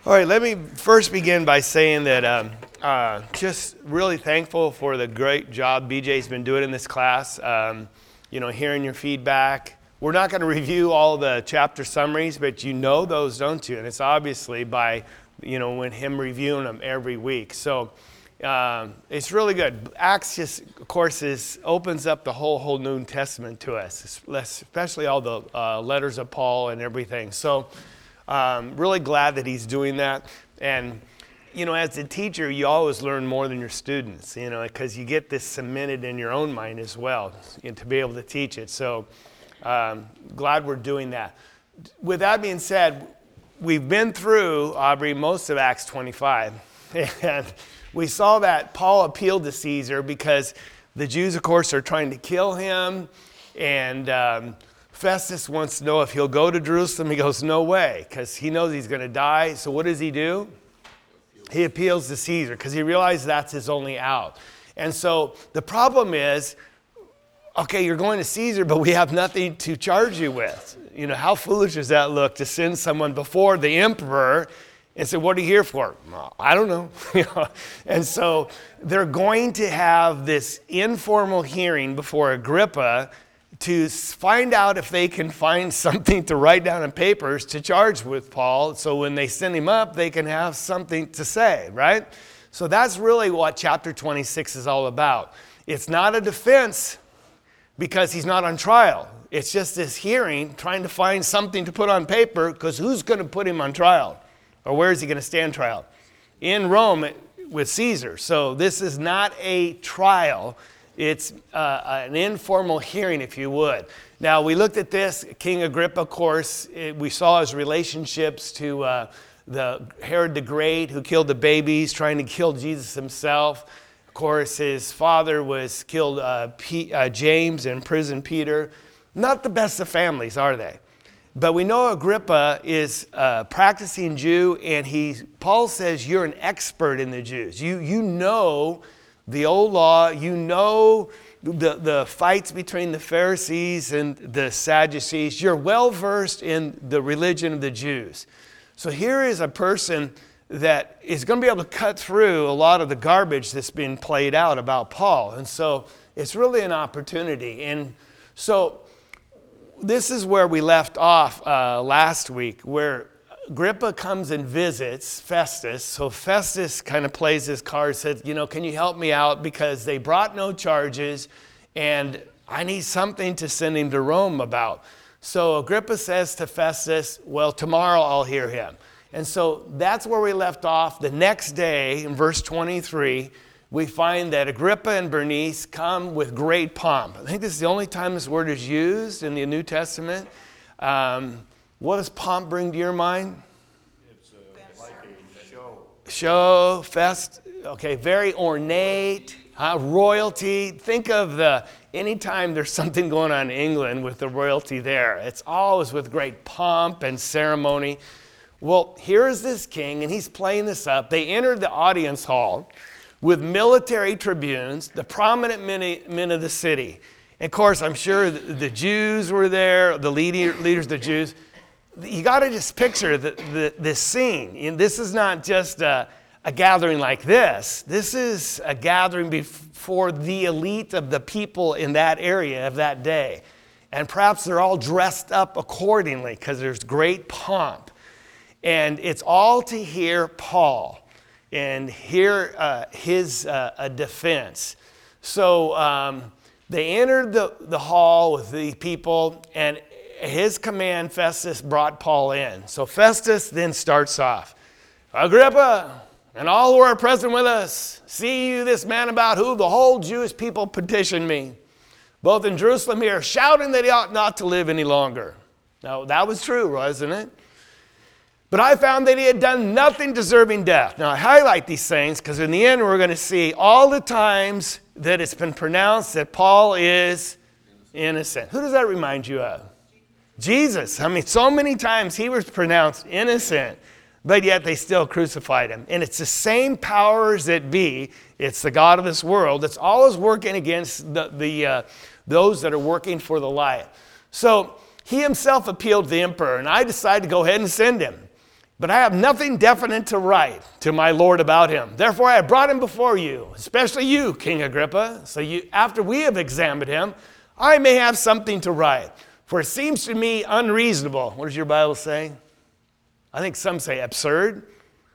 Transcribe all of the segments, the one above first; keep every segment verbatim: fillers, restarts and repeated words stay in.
All right, let me first begin by saying that um, uh, just really thankful for the great job B J's been doing in this class. Um, you know, hearing your feedback. We're not going to review all the chapter summaries, but you know those, don't you? And it's obviously by, you know, when him reviewing them every week. So um, it's really good. Acts just, of course, is opens up the whole whole New Testament to us, especially all the uh, letters of Paul and everything. So. Um, really glad that he's doing that. And, you know, as a teacher, you always learn more than your students, you know, because you get this cemented in your own mind as well, you know, to be able to teach it. So um, glad we're doing that. With that being said, we've been through, Aubrey, most of Acts twenty-five. And we saw that Paul appealed to Caesar because the Jews, of course, are trying to kill him. And um, Festus wants to know if he'll go to Jerusalem. He goes, no way, because he knows he's going to die. So what does he do? He appeals to Caesar because he realizes that's his only out. And so the problem is, okay, you're going to Caesar, but we have nothing to charge you with. You know, how foolish does that look to send someone before the emperor and say, what are you here for? Well, I don't know. And so they're going to have this informal hearing before Agrippa to find out if they can find something to write down in papers to charge with Paul. So when they send him up, they can have something to say, right? So that's really what chapter twenty-six is all about. It's not a defense because he's not on trial. It's just this hearing, trying to find something to put on paper, because who's going to put him on trial? Or where is he going to stand trial? In Rome with Caesar. So this is not a trial. It's uh, an informal hearing, if you would. Now, we looked at this. King Agrippa, of course, it, we saw his relationships to uh, the Herod the Great, who killed the babies, trying to kill Jesus himself. Of course, his father was killed, uh, P, uh, James, and imprisoned Peter. Not the best of families, are they? But we know Agrippa is a practicing Jew, and he, Paul says, you're an expert in the Jews. You, you know the old law, you know the, the fights between the Pharisees and the Sadducees. You're well versed in the religion of the Jews. So here is a person that is going to be able to cut through a lot of the garbage that's been played out about Paul. And so it's really an opportunity. And so this is where we left off uh, last week, where Agrippa comes and visits Festus. So Festus kind of plays his card, says, you know, can you help me out? Because they brought no charges and I need something to send him to Rome about. So Agrippa says to Festus, well, tomorrow I'll hear him. And so that's where we left off. The next day, in verse twenty-three, we find that Agrippa and Bernice come with great pomp. I think this is the only time this word is used in the New Testament. Um, What does pomp bring to your mind? It's uh, like a show. Show, fest, okay, very ornate, huh? Royalty. Think of the, anytime there's something going on in England with the royalty there, it's always with great pomp and ceremony. Well, here is this king, and he's playing this up. They entered the audience hall with military tribunes, the prominent men, men of the city. And of course, I'm sure the, the Jews were there, the leader, leaders of the Jews. You got to just picture the, the, this scene. And this is not just a, a gathering like this. This is a gathering before the elite of the people in that area of that day. And perhaps they're all dressed up accordingly because there's great pomp. And it's all to hear Paul and hear uh, his uh, a defense. So um, they entered the, the hall with the people, and his command, Festus brought Paul in. So Festus then starts off. Agrippa and all who are present with us, see you this man about who the whole Jewish people petitioned me, both in Jerusalem here, shouting that he ought not to live any longer. Now that was true, wasn't it? But I found that he had done nothing deserving death. Now I highlight these things because in the end we're going to see all the times that it's been pronounced that Paul is innocent. Who does that remind you of? Jesus. I mean, so many times he was pronounced innocent, but yet they still crucified him. And it's the same powers that be. It's the God of this world that's always working against the, the uh, those that are working for the light. So he himself appealed to the emperor, and I decided to go ahead and send him. But I have nothing definite to write to my Lord about him. Therefore, I have brought him before you, especially you, King Agrippa, so you, after we have examined him, I may have something to write. For it seems to me unreasonable. What does your Bible say? I think some say absurd.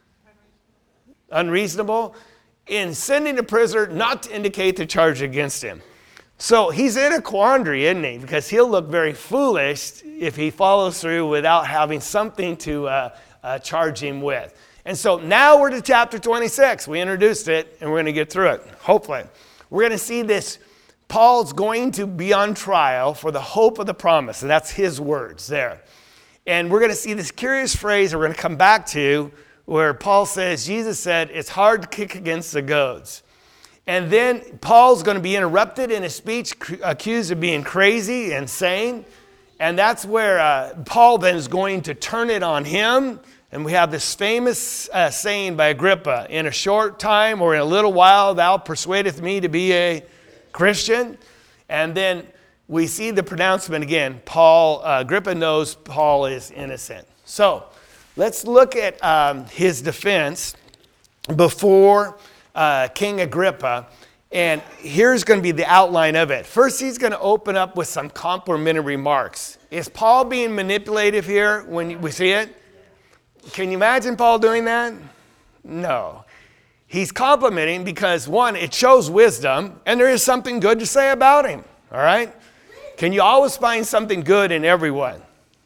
Unreasonable. In sending a prisoner not to indicate the charge against him. So he's in a quandary, isn't he? Because he'll look very foolish if he follows through without having something to uh, uh, charge him with. And so now we're to chapter twenty-six. We introduced it, and we're going to get through it, hopefully. We're going to see this. Paul's going to be on trial for the hope of the promise, and that's his words there. And we're going to see this curious phrase that we're going to come back to where Paul says, Jesus said, it's hard to kick against the goads. And then Paul's going to be interrupted in his speech, accused of being crazy, insane. And that's where uh, Paul then is going to turn it on him. And we have this famous uh, saying by Agrippa, in a short time or in a little while, thou persuadest me to be a Christian. And then we see the pronouncement again. Paul, uh, Agrippa knows Paul is innocent. So let's look at um, his defense before uh, King Agrippa. And here's going to be the outline of it. First, he's going to open up with some complimentary remarks. Is Paul being manipulative here when we see it? Can you imagine Paul doing that? No. He's complimenting because, one, it shows wisdom, and there is something good to say about him. All right? Can you always find something good in everyone?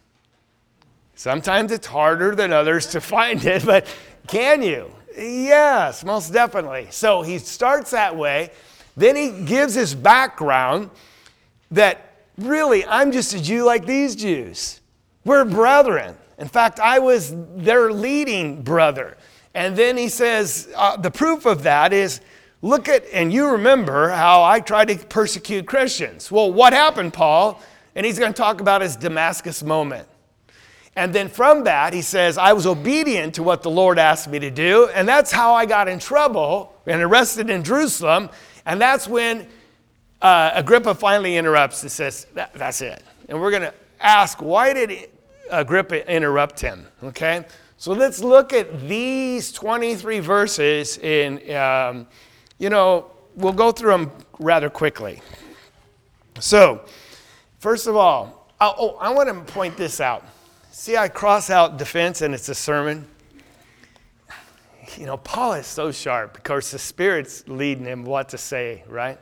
Sometimes it's harder than others to find it, but can you? Yes, most definitely. So he starts that way. Then he gives his background that really, I'm just a Jew like these Jews. We're brethren. In fact, I was their leading brother. And then he says, uh, the proof of that is, look at, and you remember how I tried to persecute Christians. Well, what happened, Paul? And he's going to talk about his Damascus moment. And then from that, he says, I was obedient to what the Lord asked me to do. And that's how I got in trouble and arrested in Jerusalem. And that's when uh, Agrippa finally interrupts and says, that, that's it. And we're going to ask, why did Agrippa interrupt him? Okay? So let's look at these twenty-three verses in, um, you know, we'll go through them rather quickly. So, first of all, oh, oh I want to point this out. See, I cross out defense and it's a sermon. You know, Paul is so sharp because the Spirit's leading him what to say, right?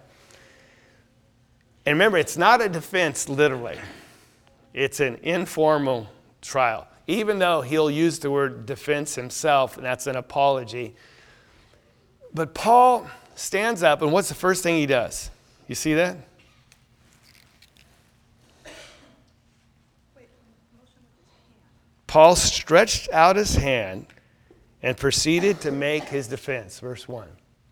And remember, it's not a defense literally. It's an informal trial. Even though he'll use the word defense himself, and that's an apology. But Paul stands up, and what's the first thing he does? You see that? Paul stretched out his hand and proceeded to make his defense. Verse one.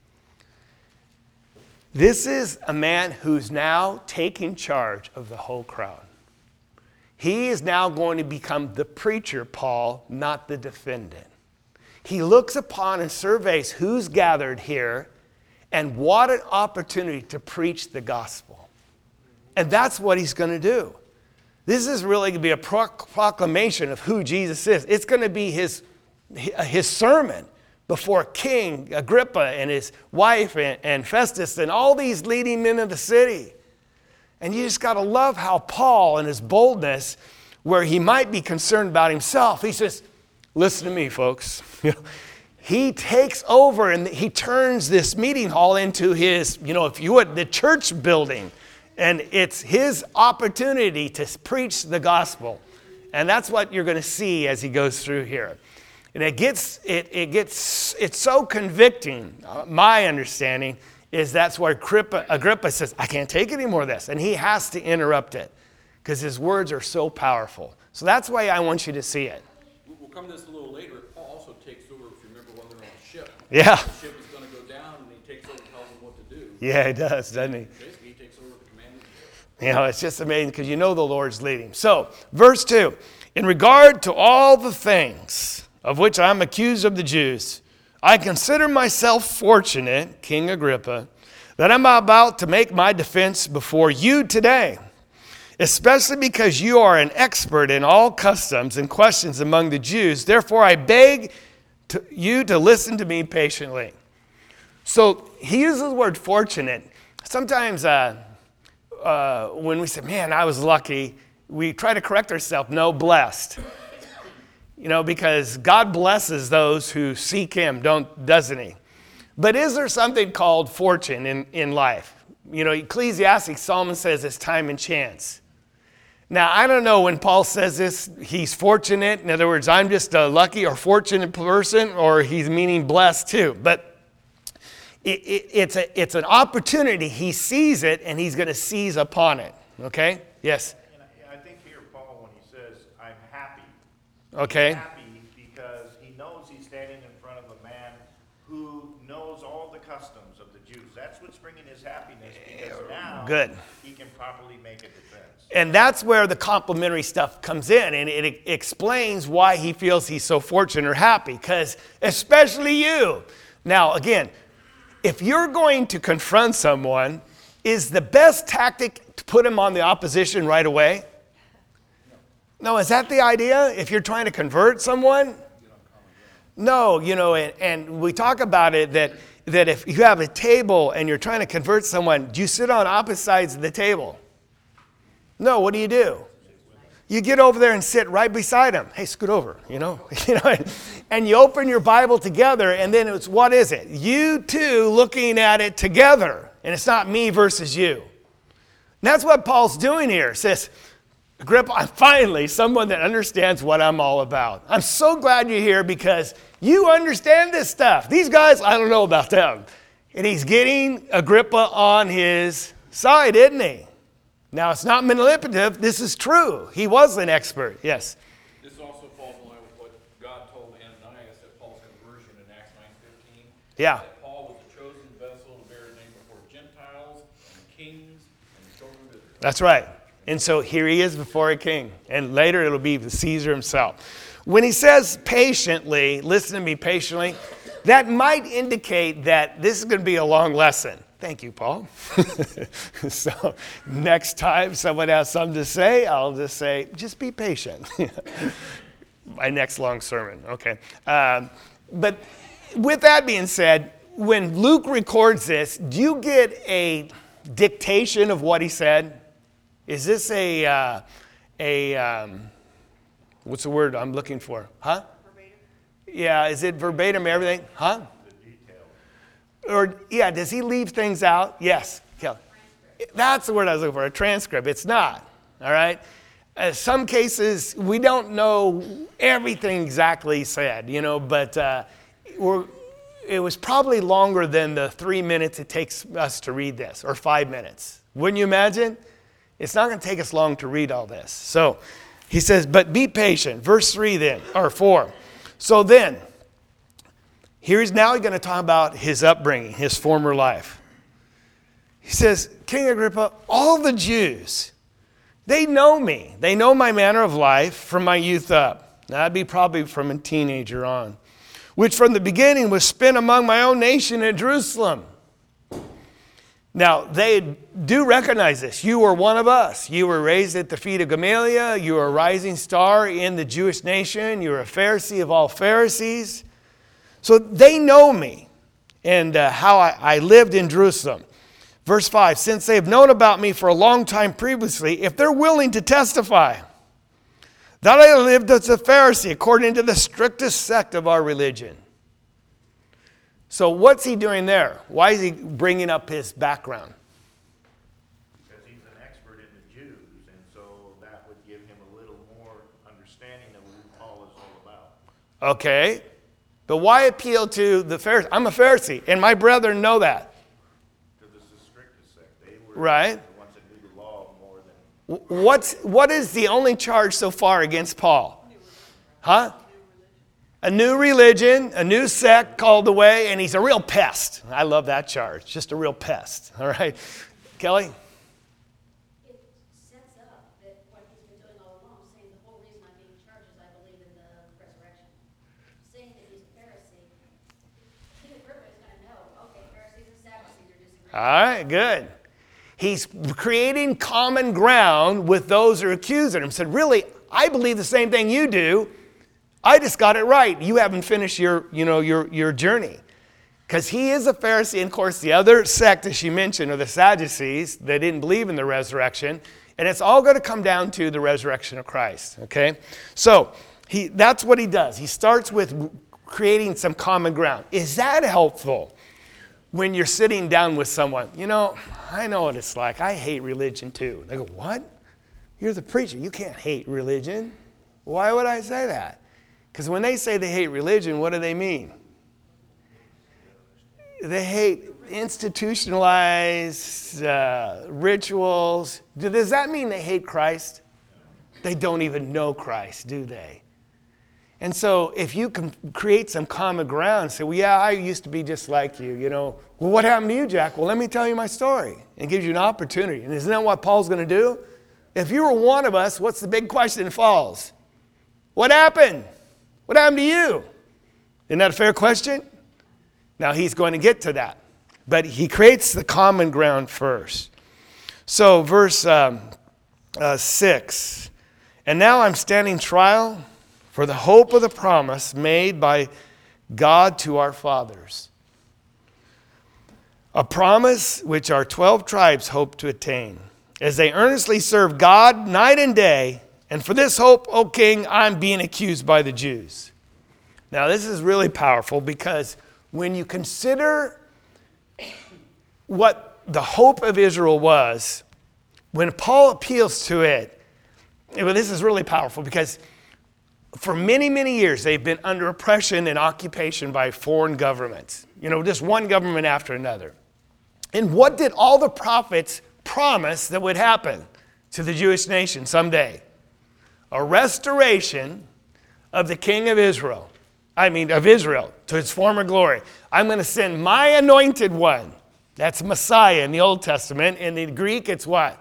This is a man who's now taking charge of the whole crowd. He is now going to become the preacher, Paul, not the defendant. He looks upon and surveys who's gathered here, and what an opportunity to preach the gospel. And that's what he's going to do. This is really going to be a proclamation of who Jesus is. It's going to be his, his sermon before King Agrippa and his wife and, and Festus and all these leading men of the city. And you just got to love how Paul and his boldness, where he might be concerned about himself, he says, listen to me, folks. He takes over and he turns this meeting hall into his, you know, if you would, the church building. And it's his opportunity to preach the gospel. And that's what you're going to see as he goes through here. And it gets, it, it gets, it's so convicting. Uh, my understanding is that's where Agrippa, Agrippa says, I can't take any more of this. And he has to interrupt it because his words are so powerful. So that's why I want you to see it. We'll come to this a little later. Paul also takes over, if you remember, when they're on the ship. Yeah. The ship is going to go down, and he takes over and tells them what to do. Yeah, he does, doesn't he? Basically, he takes over the command of the ship. You know, it's just amazing because you know the Lord's leading. So, verse two. In regard to all the things of which I'm accused of the Jews, I consider myself fortunate, King Agrippa, that I'm about to make my defense before you today, especially because you are an expert in all customs and questions among the Jews. Therefore, I beg to you to listen to me patiently. So he uses the word fortunate. Sometimes uh, uh, when we say, man, I was lucky, we try to correct ourselves. No, blessed. You know, because God blesses those who seek him, don't, doesn't he? But is there something called fortune in, in life? You know, Ecclesiastes, Solomon says it's time and chance. Now, I don't know when Paul says this, he's fortunate. In other words, I'm just a lucky or fortunate person, or he's meaning blessed too. But it, it, it's, a, it's an opportunity. He sees it, and he's going to seize upon it. Okay? Yes? And I, I think here, Paul, when he says, I'm happy. Okay. He's happy because he knows he's standing in front of a man who knows all the customs of the Jews. That's what's bringing his happiness, because now Good. he can properly make a defense. And that's where the complimentary stuff comes in, and it, it explains why he feels he's so fortunate or happy, because especially you. Now, again, if you're going to confront someone, is the best tactic to put him on the opposition right away? No, is that the idea? If you're trying to convert someone? No, you know, and, and we talk about it that, that if you have a table and you're trying to convert someone, do you sit on opposite sides of the table? No, what do you do? You get over there and sit right beside him. Hey, scoot over, you know, you know, and you open your Bible together, and then it's, what is it? You two looking at it together, and it's not me versus you. And that's what Paul's doing here. He says, Agrippa, I'm finally someone that understands what I'm all about. I'm so glad you're here because you understand this stuff. These guys, I don't know about them. And he's getting Agrippa on his side, isn't he? Now, it's not manipulative. This is true. He was an expert. Yes? This also falls in line with what God told Ananias at Paul's conversion in Acts nine fifteen. Yeah. That Paul was a chosen vessel to bear his name before Gentiles and kings and the children of Israel. That's right. And so here he is before a king. And later it'll be Caesar himself. When he says patiently, listen to me patiently, that might indicate that this is going to be a long lesson. Thank you, Paul. So next time someone has something to say, I'll just say, just be patient. My next long sermon. Okay. Um, but with that being said, when Luke records this, do you get a dictation of what he said? Is this a, uh, a um, what's the word I'm looking for? Huh? Verbatim. Yeah, is it verbatim everything? Huh? Or, yeah, does he leave things out? Yes. Kelly. That's the word I was looking for, a transcript. It's not, all right? Uh, some cases, we don't know everything exactly said, you know, but uh, we're, it was probably longer than the three minutes it takes us to read this, or five minutes. Wouldn't you imagine? It's not going to take us long to read all this. So he says, but be patient. Verse three then, or four. So then, here's now going to talk about his upbringing, his former life. He says, King Agrippa, all the Jews, they know me. They know my manner of life from my youth up. Now, that'd be probably from a teenager on, which from the beginning was spent among my own nation in Jerusalem. Now, they do recognize this. You were one of us. You were raised at the feet of Gamaliel. You were a rising star in the Jewish nation. You were a Pharisee of all Pharisees. So they know me and uh, how I, I lived in Jerusalem. Verse five, since they have known about me for a long time previously, if they're willing to testify that I lived as a Pharisee according to the strictest sect of our religion. So what's he doing there? Why is he bringing up his background? Because he's an expert in the Jews, and so that would give him a little more understanding of who Paul is all about. Okay. But why appeal to the Pharisees? I'm a Pharisee, and my brethren know that. Because it's the strictest sect. They were right. the ones that knew the law more than... What's, what is the only charge so far against Paul? Huh? A new religion, a new sect called the way, and he's a real pest. I love that charge. Just a real pest. All right. Kelly? It sets up that what he's been doing all along, saying the whole reason I'm being charged is I believe in the resurrection. Saying that he's a Pharisee, King Agrippa is going to know, okay, Pharisees and Sadducees are disagreeing. All right, good. He's creating common ground with those who are accusing him. Said, really, I believe the same thing you do. I just got it right. You haven't finished your, you know, your, your journey. Because he is a Pharisee. And of course, the other sect, as she mentioned, are the Sadducees. They didn't believe in the resurrection. And it's all going to come down to the resurrection of Christ. Okay? So he, that's what he does. He starts with creating some common ground. Is that helpful when you're sitting down with someone? You know, I know what it's like. I hate religion too. They go, what? You're the preacher. You can't hate religion. Why would I say that? Because when they say they hate religion, what do they mean? They hate institutionalized uh, rituals. Does that mean they hate Christ? They don't even know Christ, do they? And so if you can create some common ground, say, well, yeah, I used to be just like you, you know. Well, what happened to you, Jack? Well, let me tell you my story. And it gives you an opportunity. And isn't that what Paul's going to do? If you were one of us, what's the big question that falls? What happened? What happened to you? Isn't that a fair question? Now, he's going to get to that. But he creates the common ground first. So, verse um, uh, six. And now I'm standing trial for the hope of the promise made by God to our fathers. A promise which our twelve tribes hope to attain, as they earnestly serve God night and day. And for this hope, O king, I'm being accused by the Jews. Now, this is really powerful because when you consider what the hope of Israel was, when Paul appeals to it, well, this is really powerful because for many, many years, they've been under oppression and occupation by foreign governments. You know, just one government after another. And what did all the prophets promise that would happen to the Jewish nation someday? A restoration of the king of Israel. I mean, of Israel to its former glory. I'm going to send my anointed one. That's Messiah in the Old Testament. In the Greek, it's what?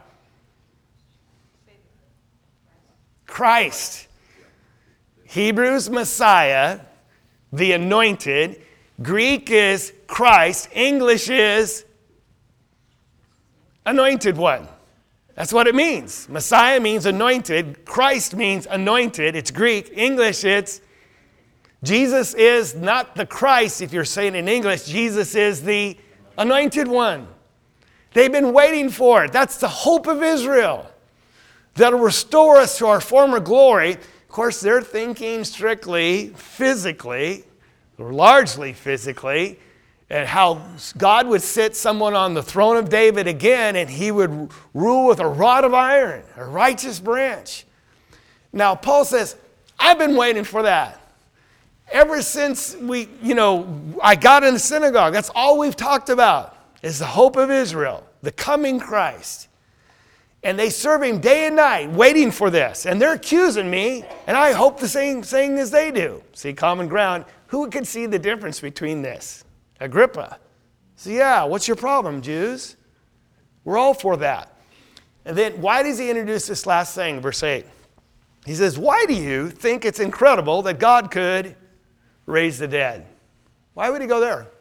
Christ. Hebrews, Messiah, the anointed. Greek is Christ. English is anointed one. That's what it means. Messiah means anointed. Christ means anointed. It's Greek. English, it's Jesus is not the Christ, if you're saying in English. Jesus is the anointed one. They've been waiting for it. That's the hope of Israel. That'll restore us to our former glory. Of course, they're thinking strictly physically, or largely physically, and how God would sit someone on the throne of David again, and he would rule with a rod of iron, a righteous branch. Now, Paul says, I've been waiting for that. Ever since we, you know, I got in the synagogue, that's all we've talked about is the hope of Israel, the coming Christ. And they serve him day and night, waiting for this. And they're accusing me, and I hope the same thing as they do. See, common ground. Who could see the difference between this? Agrippa. So yeah, what's your problem, Jews? We're all for that. And then why does he introduce this last thing, verse eight? He says, why do you think it's incredible that God could raise the dead? Why would he go there?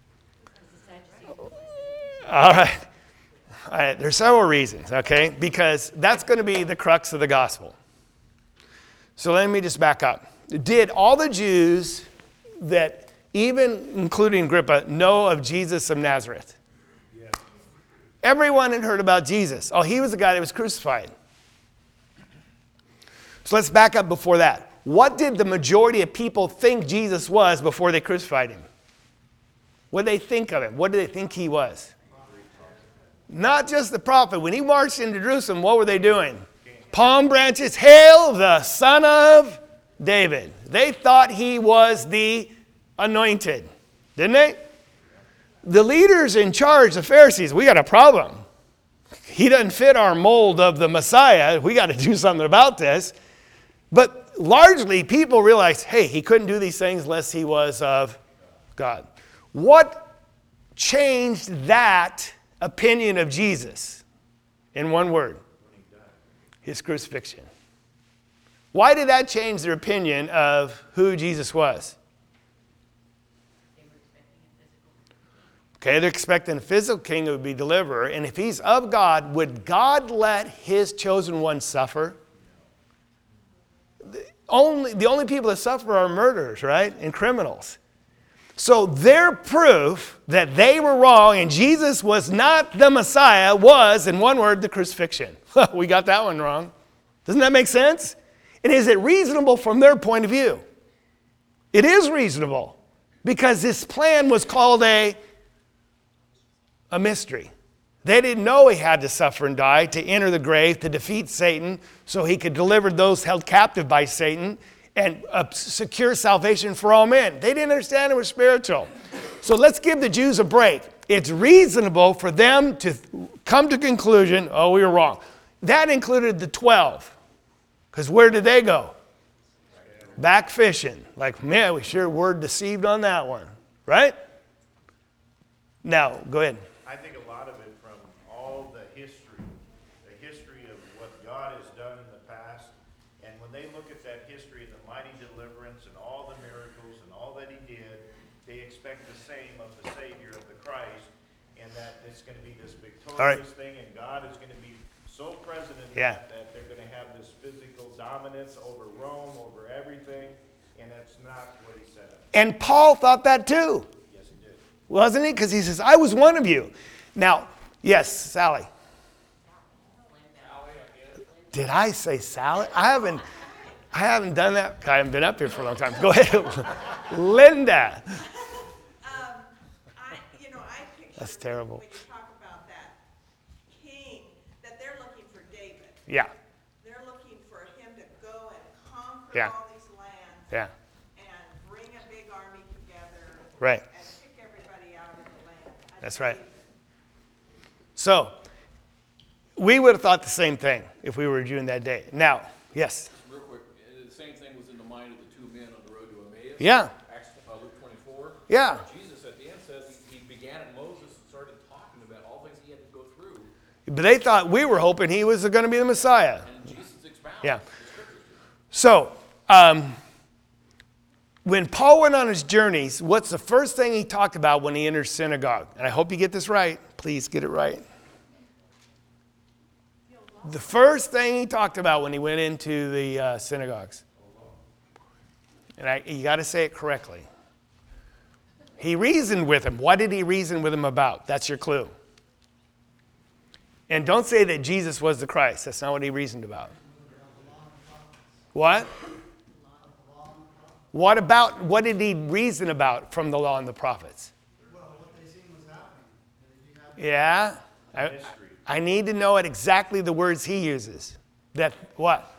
All right. All right. There's several reasons, okay? Because that's going to be the crux of the gospel. So let me just back up. Did all the Jews that, even including Agrippa, know of Jesus of Nazareth? Yes. Everyone had heard about Jesus. Oh, he was the guy that was crucified. So let's back up before that. What did the majority of people think Jesus was before they crucified him? What did they think of him? What did they think he was? Not just the prophet. When he marched into Jerusalem, what were they doing? Palm branches. Hail the Son of David. They thought he was the anointed. Didn't they? The leaders in charge, the Pharisees, we got a problem. He doesn't fit our mold of the Messiah. We got to do something about this. But largely, people realized, hey, he couldn't do these things unless he was of God. What changed that opinion of Jesus? In one word, his crucifixion. Why did that change their opinion of who Jesus was? Okay, they're expecting a physical king who would be deliverer. And if he's of God, would God let his chosen one suffer? The only, the only people that suffer are murderers, right? And criminals. So their proof that they were wrong and Jesus was not the Messiah was, in one word, the crucifixion. We got that one wrong. Doesn't that make sense? And is it reasonable from their point of view? It is reasonable because this plan was called a, a mystery. They didn't know he had to suffer and die to enter the grave, to defeat Satan, so he could deliver those held captive by Satan and uh, secure salvation for all men. They didn't understand it was spiritual. So let's give the Jews a break. It's reasonable for them to come to conclusion, oh, we were wrong. That included the twelve. Because where did they go? Back fishing. Like, man, we sure were deceived on that one. Right? Now, go ahead. I think a lot of it from all the history, the history of what God has done in the past, and when they look at that history and the mighty deliverance and all the miracles and all that he did, they expect the same of the Savior of the Christ, and that it's going to be this victorious right. thing, and God is going to be so present in Yeah. that, that they're going to have this physical dominance over Rome, over everything, and that's not what he said. And Paul thought that too. Yes, he did. Wasn't he? Because he says, I was one of you. Now, yes, Sally. Did I say Sally? I haven't I haven't done that. I haven't been up here for a long time. Go ahead. Linda. Um, I, you know, I picture That's terrible. when you talk about that king, that they're looking for David. Yeah. They're looking for him to go and conquer Yeah. all these lands Yeah. and bring a big army together Right. and kick everybody out of the land. I That's right. believe- So, we would have thought the same thing if we were Jew in that day. Now, yes. Real quick, uh, the same thing was in the mind of the two men on the road to Emmaus. Yeah. Acts, uh, Luke twenty-four. Yeah. Jesus at the end says he, he began at Moses and started talking about all things he had to go through. But they thought we were hoping he was going to be the Messiah. And Jesus expounds Yeah. the scriptures. So, um, when Paul went on his journeys, what's the first thing he talked about when he entered synagogue? And I hope you get this right. Please get it right. The first thing he talked about when he went into the uh, synagogues. And I, you got to say it correctly. He reasoned with him. What did he reason with him about? That's your clue. And don't say that Jesus was the Christ. That's not what he reasoned about. What? What about, what did he reason about from the law and the prophets? Well, what they seen was happening. Yeah? I, I need to know it exactly the words he uses. That, what?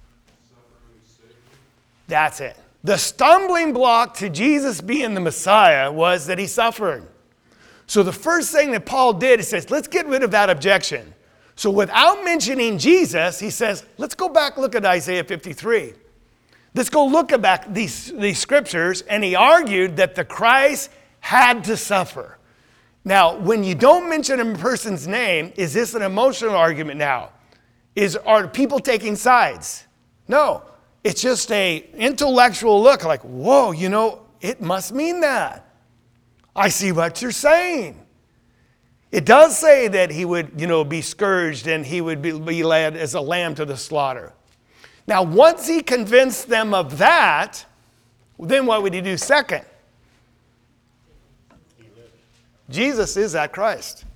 That's it. The stumbling block to Jesus being the Messiah was that he suffered. So the first thing that Paul did is says, let's get rid of that objection. So without mentioning Jesus, he says, let's go back, look at Isaiah fifty-three. Let's go look at back these, these scriptures. And he argued that the Christ had to suffer. Now, when you don't mention a person's name, is this an emotional argument now? Is, are people taking sides? No. It's just a intellectual look like, whoa, you know, it must mean that. I see what you're saying. It does say that he would, you know, be scourged and he would be, be led as a lamb to the slaughter. Now, once he convinced them of that, then what would he do second? Jesus is that Christ.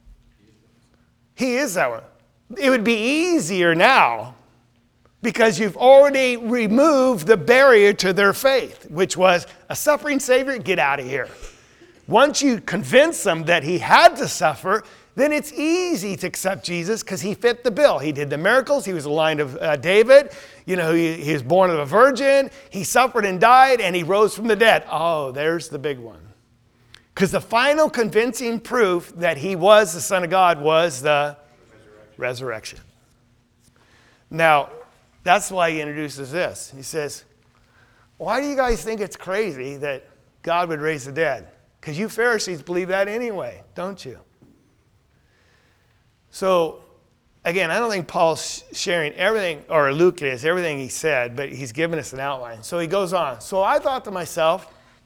He is that one. It would be easier now because you've already removed the barrier to their faith, which was a suffering Savior, get out of here. Once you convince them that he had to suffer, then it's easy to accept Jesus because he fit the bill. He did the miracles. He was a line of uh, David. You know, he, he was born of a virgin. He suffered and died, and he rose from the dead. Oh, there's the big one. Because the final convincing proof that he was the Son of God was the resurrection. resurrection. Now, that's why he introduces this. He says, why do you guys think it's crazy that God would raise the dead? Because you Pharisees believe that anyway, don't you? So, again, I don't think Paul's sharing everything, or Luke is, everything he said, but he's given us an outline. So he goes on. So I thought to myself,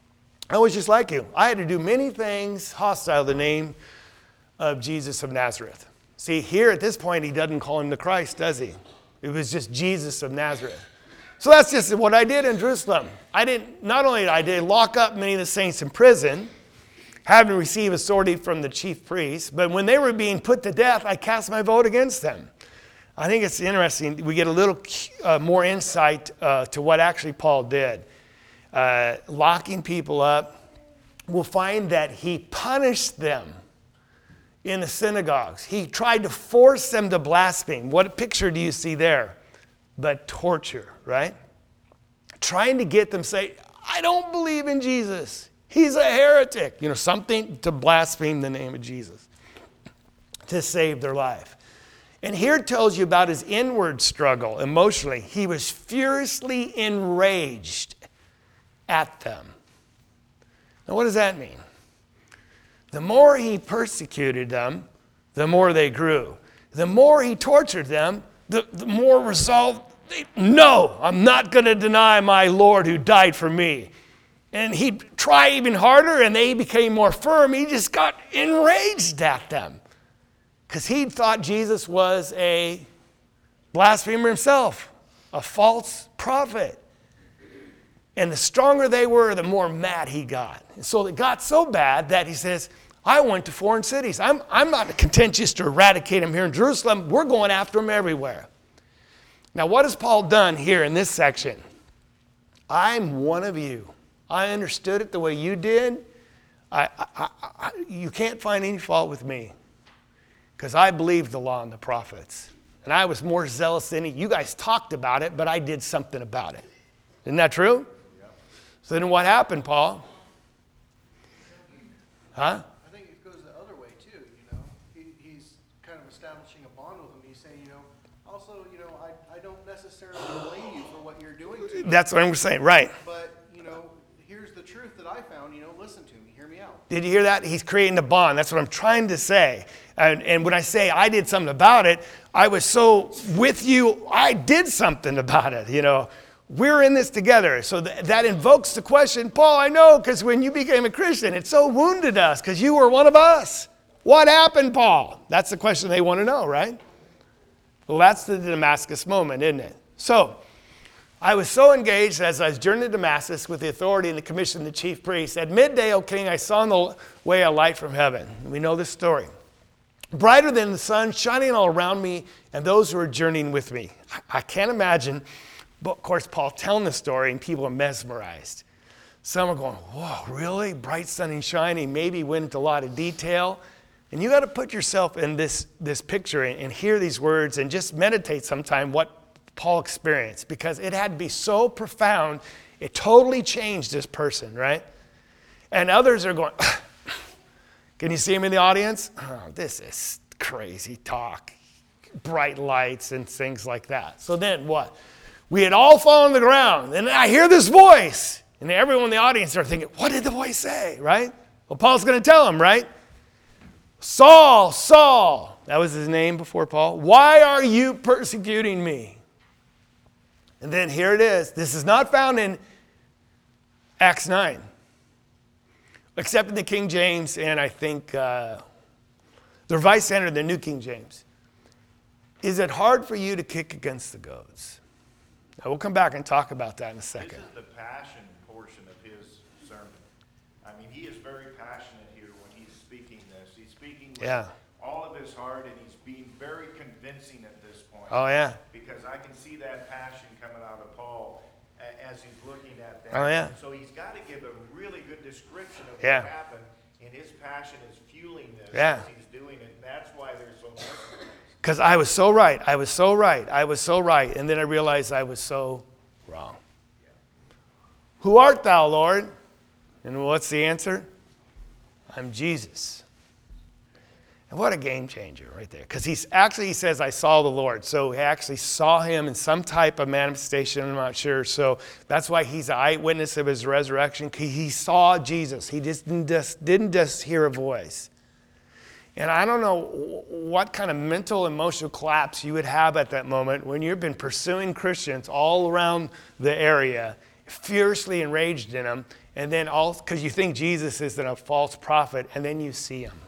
I was just like you. I had to do many things hostile to the name of Jesus of Nazareth. See, here at this point, he doesn't call him the Christ, does he? It was just Jesus of Nazareth. So that's just what I did in Jerusalem. I didn't, not only did I did lock up many of the saints in prison, having received authority from the chief priests, but when they were being put to death, I cast my vote against them. I think it's interesting. We get a little uh, more insight uh, to what actually Paul did. Uh, locking people up, we'll find that he punished them in the synagogues. He tried to force them to blaspheme. What picture do you see there? But torture, right? Trying to get them to say, I don't believe in Jesus. He's a heretic. You know, something to blaspheme the name of Jesus to save their life. And here it tells you about his inward struggle emotionally. He was furiously enraged at them. Now, what does that mean? The more he persecuted them, the more they grew. The more he tortured them, the, the more resolved they, no, I'm not going to deny my Lord who died for me. And he'd try even harder, and they became more firm. He just got enraged at them because he thought Jesus was a blasphemer himself, a false prophet. And the stronger they were, the more mad he got. And so it got so bad that he says, I went to foreign cities. I'm, I'm not content just to eradicate them here in Jerusalem. We're going after them everywhere. Now, what has Paul done here in this section? I'm one of you. I understood it the way you did. I, I, I, you can't find any fault with me because I believed the law and the prophets. And I was more zealous than you. You guys talked about it, but I did something about it. Isn't that true? Yeah. So then what happened, Paul? Huh? I think it goes the other way too, you know. He, he's kind of establishing a bond with them. He's saying, you know, also, you know, I, I don't necessarily blame you for what you're doing to me. That's what I'm saying, right. But, you know, here's the truth that I found, you know, listen to me, hear me out. Did you hear that? He's creating a bond. That's what I'm trying to say. And, and when I say I did something about it, I was so with you, I did something about it, you know. We're in this together. So th- that invokes the question, Paul, I know, because when you became a Christian, it so wounded us because you were one of us. What happened, Paul? That's the question they want to know, right? Well, that's the Damascus moment, isn't it? So I was so engaged as I was journeying to Damascus with the authority and the commission of the chief priest. At midday, O king, I saw in the way a light from heaven. We know this story. Brighter than the sun, shining all around me and those who were journeying with me. I, I can't imagine. But of course, Paul telling the story, and people are mesmerized. Some are going, whoa, really? Bright, sunny, shining. Maybe went into a lot of detail. And you got to put yourself in this, this picture and, and hear these words and just meditate sometime what Paul experienced, because it had to be so profound. It totally changed this person, right? And others are going, can you see him in the audience? Oh, this is crazy talk. Bright lights and things like that. So then what? We had all fallen to the ground, and I hear this voice. And everyone in the audience are thinking, what did the voice say, right? Well, Paul's going to tell him, right? Saul, Saul, that was his name before Paul. Why are you persecuting me? And then here it is. This is not found in Acts nine, except in the King James and I think uh, the Revised Standard, the New King James. Is it hard for you to kick against the goads? Now, we'll come back and talk about that in a second. This is the passion portion of his sermon. I mean, he is very passionate here when he's speaking this. He's speaking with Yeah. all of his heart, and he's being very convincing at this point. Oh, yeah. Because I can see that passion coming out of Paul a- as he's looking at that. Oh, yeah. So he's got to give a really good description of Yeah. what happened, and his passion is fueling this Yeah. as he's doing it, and that's why they're so mesmerized. Because I was so right. I was so right. I was so right. And then I realized I was so wrong. Yeah. Who art thou, Lord? And what's the answer? I'm Jesus. And what a game changer right there. Because he's actually, he says, I saw the Lord. So he actually saw him in some type of manifestation. I'm not sure. So that's why he's an eyewitness of his resurrection. He saw Jesus. He just didn't just, didn't just hear a voice. And I don't know what kind of mental, emotional collapse you would have at that moment when you've been pursuing Christians all around the area, fiercely enraged in them, And then all, because you think Jesus is a false prophet, and then you see him.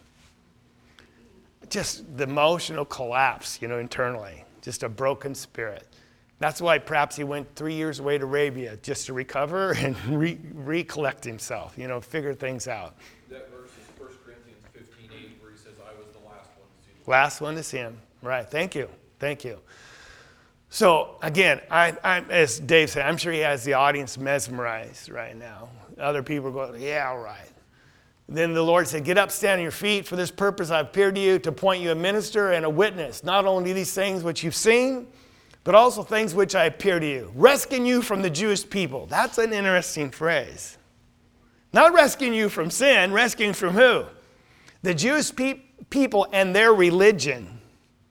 Just the emotional collapse, you know, internally. Just a broken spirit. That's why perhaps he went three years away to Arabia just to recover and re- recollect himself, you know, figure things out. That verse is First Corinthians fifteen eight, where he says, I was the last one to see the Last one to see him. Right. Thank you. Thank you. So, again, I, I, as Dave said, I'm sure he has the audience mesmerized right now. Other people are going, yeah, all right. Then the Lord said, get up, stand on your feet. For this purpose I appeared to you, to appoint you a minister and a witness. Not only these things which you've seen, but also things which I appear to you. Rescuing you from the Jewish people. That's an interesting phrase. Not rescuing you from sin, rescuing from who? The Jewish pe- people and their religion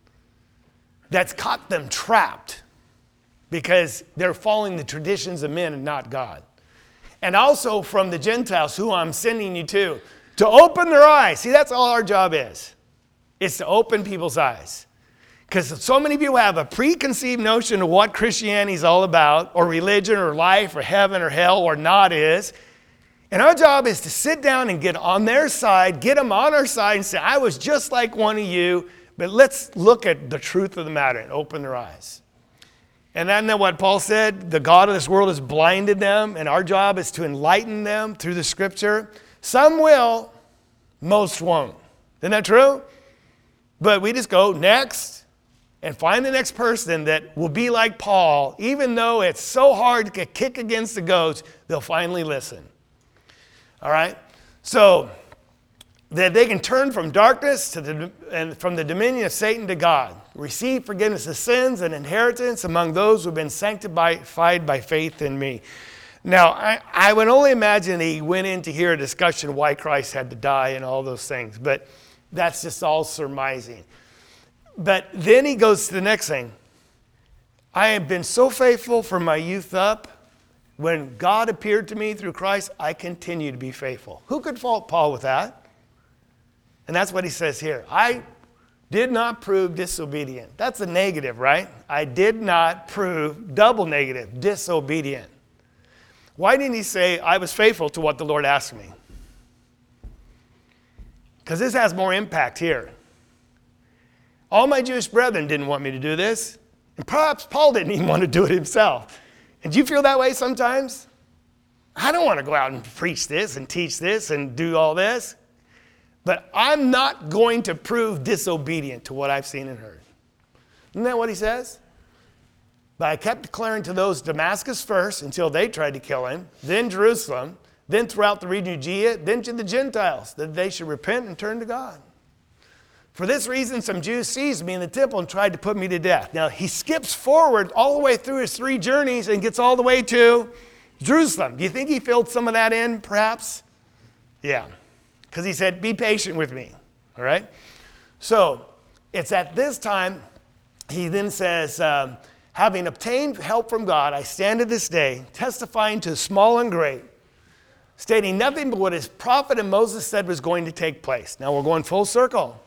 that's caught them trapped because they're following the traditions of men and not God. And also from the Gentiles, who I'm sending you to, to open their eyes. See, that's all our job is. It's to open people's eyes. Because so many people have a preconceived notion of what Christianity is all about, or religion, or life, or heaven, or hell, or not is. And our job is to sit down and get on their side, get them on our side and say, I was just like one of you, but let's look at the truth of the matter and open their eyes. And then what Paul said, the God of this world has blinded them, and our job is to enlighten them through the scripture. Some will, most won't. Isn't that true? But we just go next and find the next person that will be like Paul. Even though it's so hard to kick against the goats, they'll finally listen. All right? So that they can turn from darkness to the, and from the dominion of Satan to God. Receive forgiveness of sins and inheritance among those who have been sanctified by faith in me. Now, I, I would only imagine he went in to hear a discussion of why Christ had to die and all those things. But that's just all surmising. But then he goes to the next thing. I have been so faithful from my youth up. When God appeared to me through Christ, I continue to be faithful. Who could fault Paul with that? And that's what he says here. I did not prove disobedient. That's a negative, right? I did not prove, double negative, disobedient. Why didn't he say, I was faithful to what the Lord asked me? Because this has more impact here. All my Jewish brethren didn't want me to do this. And perhaps Paul didn't even want to do it himself. And do you feel that way sometimes? I don't want to go out and preach this and teach this and do all this. But I'm not going to prove disobedient to what I've seen and heard. Isn't that what he says? But I kept declaring to those Damascus first until they tried to kill him, then Jerusalem, then throughout the region of Judea, then to the Gentiles, that they should repent and turn to God. For this reason, some Jews seized me in the temple and tried to put me to death. Now, he skips forward all the way through his three journeys and gets all the way to Jerusalem. Do you think he filled some of that in, perhaps? Yeah. Because he said, be patient with me. All right? So, it's at this time, he then says, um, having obtained help from God, I stand to this day, testifying to small and great, stating nothing but what his prophet and Moses said was going to take place. Now, we're going full circle.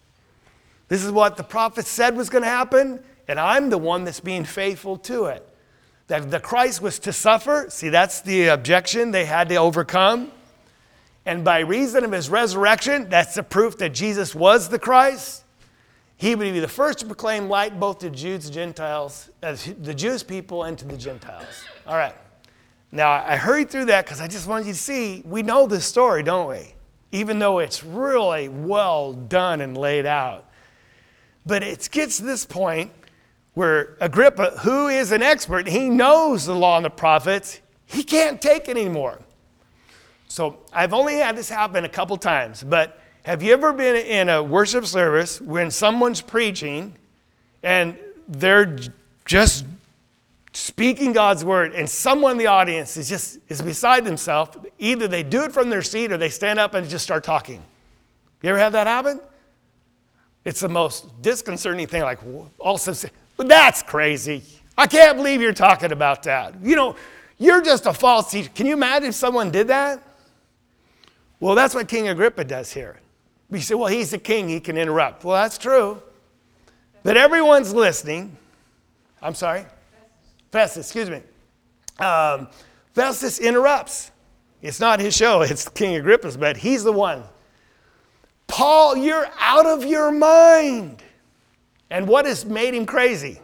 This is what the prophet said was going to happen, and I'm the one that's being faithful to it. That the Christ was to suffer. See, that's the objection they had to overcome. And by reason of his resurrection, that's the proof that Jesus was the Christ. He would be the first to proclaim light both to Jews and Gentiles, uh, the Jewish people and to the Gentiles. All right. Now, I hurried through that because I just wanted you to see, we know this story, don't we? Even though it's really well done and laid out. But it gets to this point where Agrippa, who is an expert, he knows the law and the prophets, he can't take it anymore. So I've only had this happen a couple times, but have you ever been in a worship service when someone's preaching and they're just speaking God's word and someone in the audience is just is beside themselves? Either they do it from their seat or they stand up and just start talking. You ever had that happen? It's the most disconcerting thing, like also say, but that's crazy. I can't believe you're talking about that. You know, you're just a false teacher. Can you imagine if someone did that? Well, that's what King Agrippa does here. You say, well, he's the king, he can interrupt. Well, that's true. But everyone's listening. I'm sorry? Festus, excuse me. Um, Festus interrupts. It's not his show, it's King Agrippa's, but he's the one. Paul, you're out of your mind. And what has made him crazy?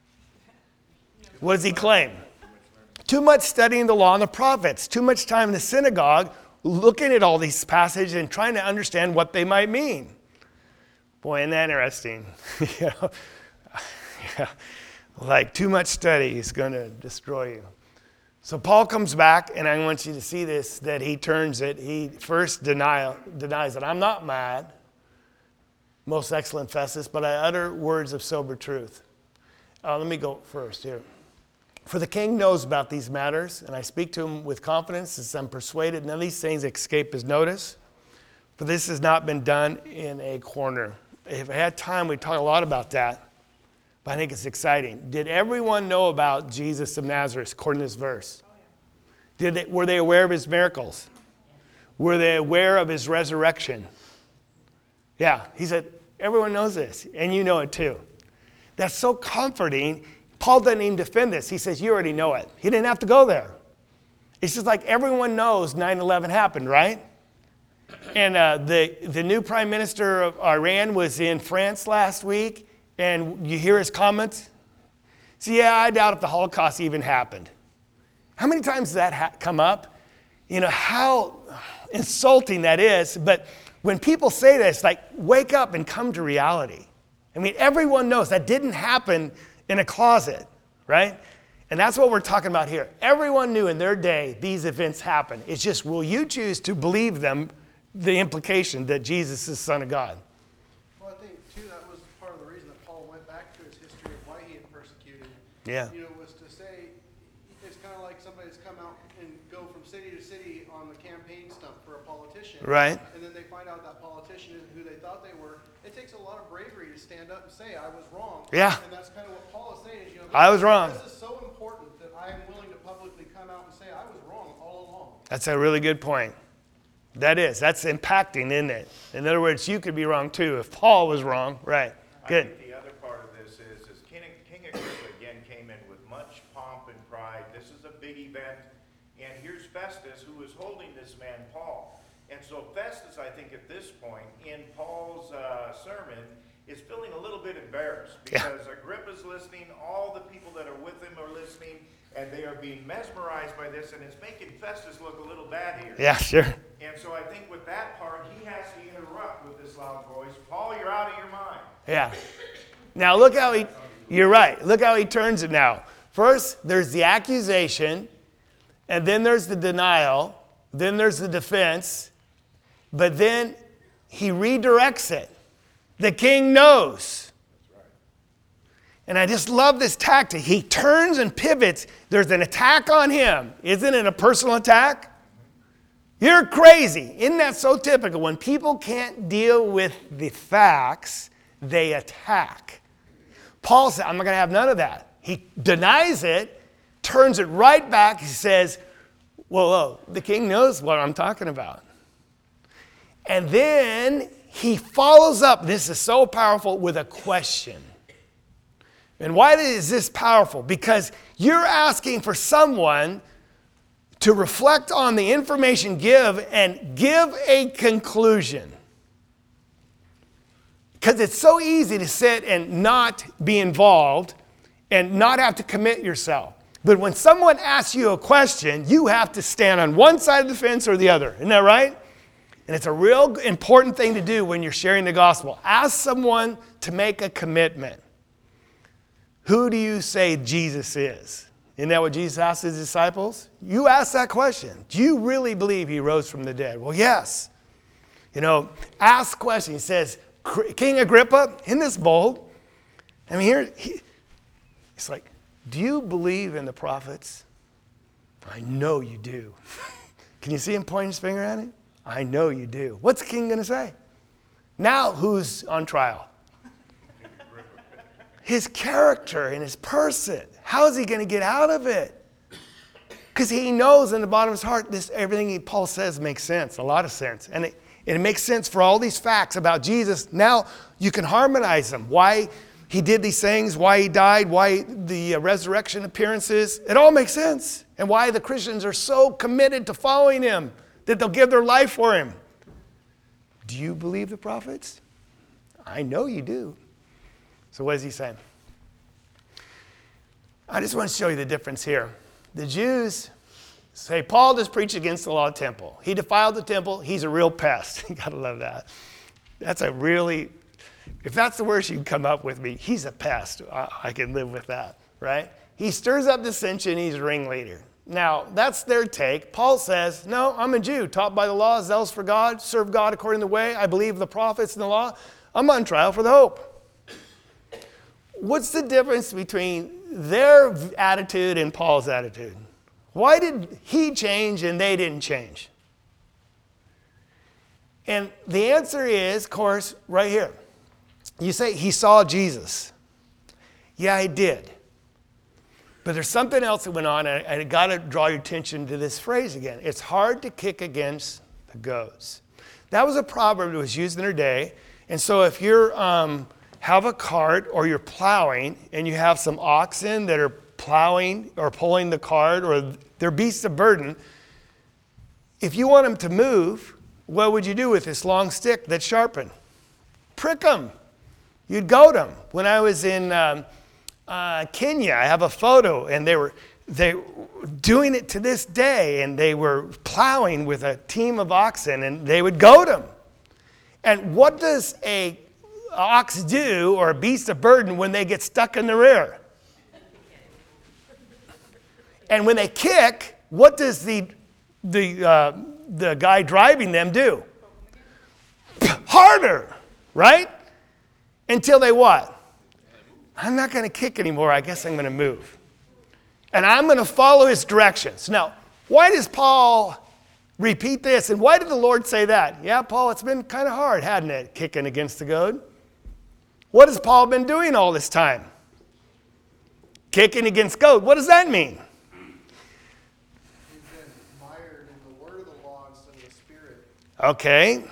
What does he claim? Too much studying the law and the prophets. Too much time in the synagogue looking at all these passages and trying to understand what they might mean. Boy, isn't that interesting? you know? yeah. Like too much study is going to destroy you. So Paul comes back, and I want you to see this, that he turns it. He first deny, denies it. I'm not mad, most excellent Festus, but I utter words of sober truth. Uh, let me go first here. For the king knows about these matters, and I speak to him with confidence, as I'm persuaded none of these things escape his notice. For this has not been done in a corner. If I had time, we'd talk a lot about that. But I think it's exciting. Did everyone know about Jesus of Nazareth, according to this verse? Did they, were they aware of his miracles? Were they aware of his resurrection? Yeah, he said, everyone knows this, and you know it too. That's so comforting. Paul doesn't even defend this. He says, you already know it. He didn't have to go there. It's just like everyone knows nine eleven happened, right? And uh, the, the new prime minister of Iran was in France last week, and you hear his comments? So yeah, I doubt if the Holocaust even happened. How many times does that ha- come up? You know, how insulting that is. But when people say this, like, wake up and come to reality. I mean, everyone knows that didn't happen in a closet, right? And that's what we're talking about here. Everyone knew in their day these events happened. It's just, will you choose to believe them, the implication that Jesus is the Son of God? Well, I think, too, that was part of the reason that Paul went back to his history of why he had persecuted. Yeah. You know, was to say, it's kind of like somebody's come out and go from city to city on the campaign stump for a politician. Right. And then they find out that politician isn't who they thought they were. It takes a lot of bravery to stand up and say, I was wrong. Yeah. And that's kind of what Paul is saying. Is, you know, I was wrong. This is so important that I am willing to publicly come out and say, I was wrong all along. That's a really good point. That is. That's impacting, isn't it? In other words, you could be wrong too if Paul was wrong. Right. Good. I think the other part of this is, is King, King Agrippa again came in with much pomp and pride. This is a big event. And here's Festus, who is holding this man, Paul. And so Festus, I think at this point in Paul's uh, sermon, is feeling a little bit embarrassed because yeah. Agrippa's listening, all the people that are with him are listening, and they are being mesmerized by this, and it's making Festus look a little bad here. Yeah, sure. And so I think with that part, he has to interrupt with this loud voice, Paul, you're out of your mind. Yeah. Now look how he, you're right, look how he turns it now. First, there's the accusation, and then there's the denial, then there's the defense, but then he redirects it. The king knows. And I just love this tactic. He turns and pivots. There's an attack on him. Isn't it a personal attack? You're crazy. Isn't that so typical? When people can't deal with the facts, they attack. Paul said, I'm not going to have none of that. He denies it, turns it right back. He says, whoa, whoa, the king knows what I'm talking about. And then he follows up, this is so powerful, with a question. And why is this powerful? Because you're asking for someone to reflect on the information give and give a conclusion. Because it's so easy to sit and not be involved and not have to commit yourself. But when someone asks you a question, you have to stand on one side of the fence or the other. Isn't that right? And it's a real important thing to do when you're sharing the gospel. Ask someone to make a commitment. Who do you say Jesus is? Isn't that what Jesus asked his disciples? You ask that question. Do you really believe he rose from the dead? Well, yes. You know, ask the question. He says, King Agrippa, isn't this bold? I mean, here, he, it's like, do you believe in the prophets? I know you do. Can you see him pointing his finger at him? I know you do. What's the king going to say? Now who's on trial? His character and his person. How is he going to get out of it? Because he knows in the bottom of his heart, this everything he, Paul says makes sense, a lot of sense. And it, it makes sense for all these facts about Jesus. Now you can harmonize them. Why he did these things, why he died, why the uh, resurrection appearances. It all makes sense. And why the Christians are so committed to following him that they'll give their life for him. Do you believe the prophets? I know you do. So what is he saying? I just want to show you the difference here. The Jews say, Paul just preached against the law of the temple. He defiled the temple. He's a real pest. You got to love that. That's a really, if that's the worst you can come up with me, he's a pest. I, I can live with that, right? He stirs up dissension. He's a ringleader. Now, that's their take. Paul says, no, I'm a Jew, taught by the law, zealous for God, serve God according to the way. I believe the prophets and the law. I'm on trial for the hope. What's the difference between their attitude and Paul's attitude? Why did he change and they didn't change? And the answer is, of course, right here. You say, he saw Jesus. Yeah, he did. But there's something else that went on, and I, I got to draw your attention to this phrase again. It's hard to kick against the goads. That was a proverb that was used in their day. And so if you um, have a cart or you're plowing and you have some oxen that are plowing or pulling the cart or they're beasts of burden, if you want them to move, what would you do with this long stick that's sharpened? Prick them. You'd goad them. When I was in um, uh, Kenya, I have a photo, and they were they were doing it to this day, and they were plowing with a team of oxen, and they would goad them. And what does a ox do, or a beast of burden, when they get stuck in the rear? And when they kick, what does the the uh, the guy driving them do? Harder, right? Until they what? I'm not going to kick anymore. I guess I'm going to move. And I'm going to follow his directions. Now, why does Paul repeat this? And why did the Lord say that? Yeah, Paul, it's been kind of hard, hadn't it, kicking against the goad? What has Paul been doing all this time? Kicking against goad. What does that mean? He's been mired in the word of the law instead of the spirit. Okay.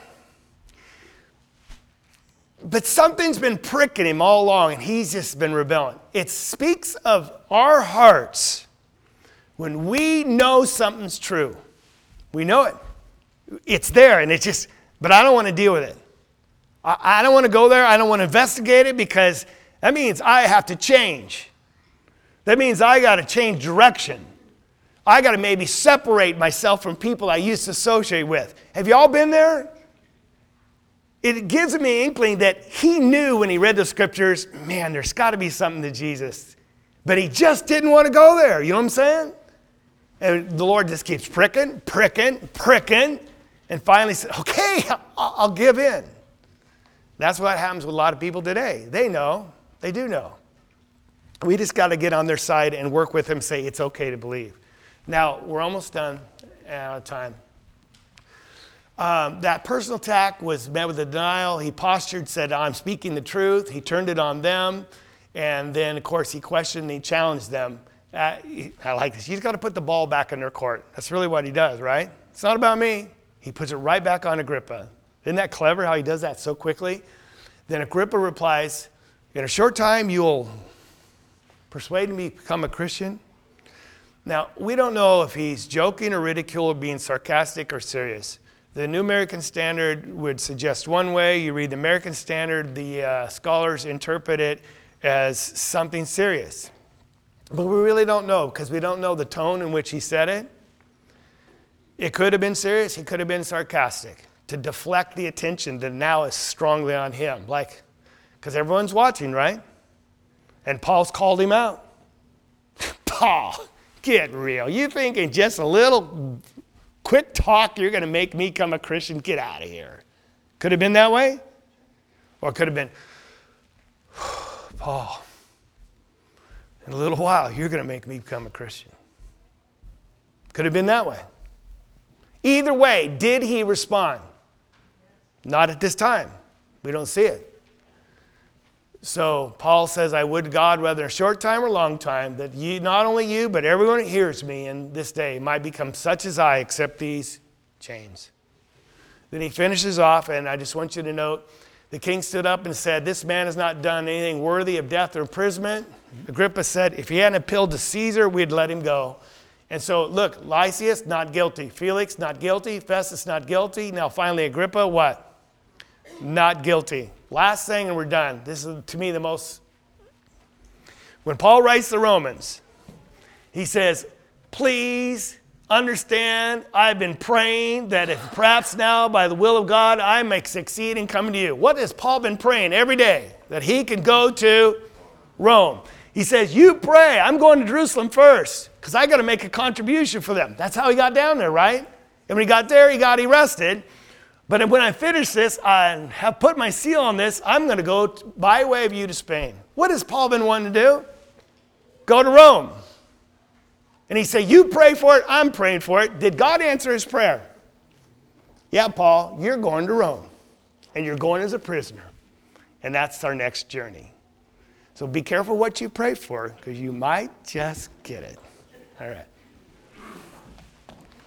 But something's been pricking him all along, and he's just been rebelling. It speaks of our hearts when we know something's true. We know it. It's there, and it's just, but I don't want to deal with it. I, I don't want to go there. I don't want to investigate it because that means I have to change. That means I got to change direction. I got to maybe separate myself from people I used to associate with. Have you all been there? It gives me an inkling that he knew when he read the scriptures, man, there's got to be something to Jesus. But he just didn't want to go there. You know what I'm saying? And the Lord just keeps pricking, pricking, pricking, and finally said, okay, I'll, I'll give in. That's what happens with a lot of people today. They know. They do know. We just got to get on their side and work with them, say it's okay to believe. Now, we're almost done out of time. Um, that personal attack was met with a denial. He postured, said, I'm speaking the truth. He turned it on them. And then, of course, he questioned, he challenged them. Uh, he, I like this. He's got to put the ball back in their court. That's really what he does, right? It's not about me. He puts it right back on Agrippa. Isn't that clever how he does that so quickly? Then Agrippa replies, in a short time, you'll persuade me to become a Christian. Now, we don't know if he's joking or ridicule or being sarcastic or serious. The New American Standard would suggest one way. You read the American Standard, the uh, scholars interpret it as something serious. But we really don't know because we don't know the tone in which he said it. It could have been serious. He could have been sarcastic to deflect the attention that now is strongly on him. Like, because everyone's watching, right? And Paul's called him out. Paul, get real. You think in just a little quick talk, you're going to make me become a Christian? Get out of here. Could have been that way. Or it could have been, Paul, in a little while, you're going to make me become a Christian. Could have been that way. Either way, did he respond? Not at this time. We don't see it. So Paul says, I would to God, whether a short time or long time, that you, not only you, but everyone that hears me in this day might become such as I, except these chains. Then he finishes off, and I just want you to note The king stood up and said, this man has not done anything worthy of death or imprisonment. Agrippa said, if he hadn't appealed to Caesar, we'd let him go. And so, look, Lysias, not guilty. Felix, not guilty. Festus, not guilty. Now, finally, Agrippa, what? Not guilty. Last thing, and we're done. This is, to me, the most... When Paul writes the Romans, he says, please understand, I've been praying that if perhaps now, by the will of God, I may succeed in coming to you. What has Paul been praying every day? That he can go to Rome. He says, you pray. I'm going to Jerusalem first because I got to make a contribution for them. That's how he got down there, right? And when he got there, he got arrested. But when I finish this, I have put my seal on this, I'm going to go by way of you to Spain. What has Paul been wanting to do? Go to Rome. And he said, you pray for it, I'm praying for it. Did God answer his prayer? Yeah, Paul, you're going to Rome. And you're going as a prisoner. And that's our next journey. So be careful what you pray for, because you might just get it. All right.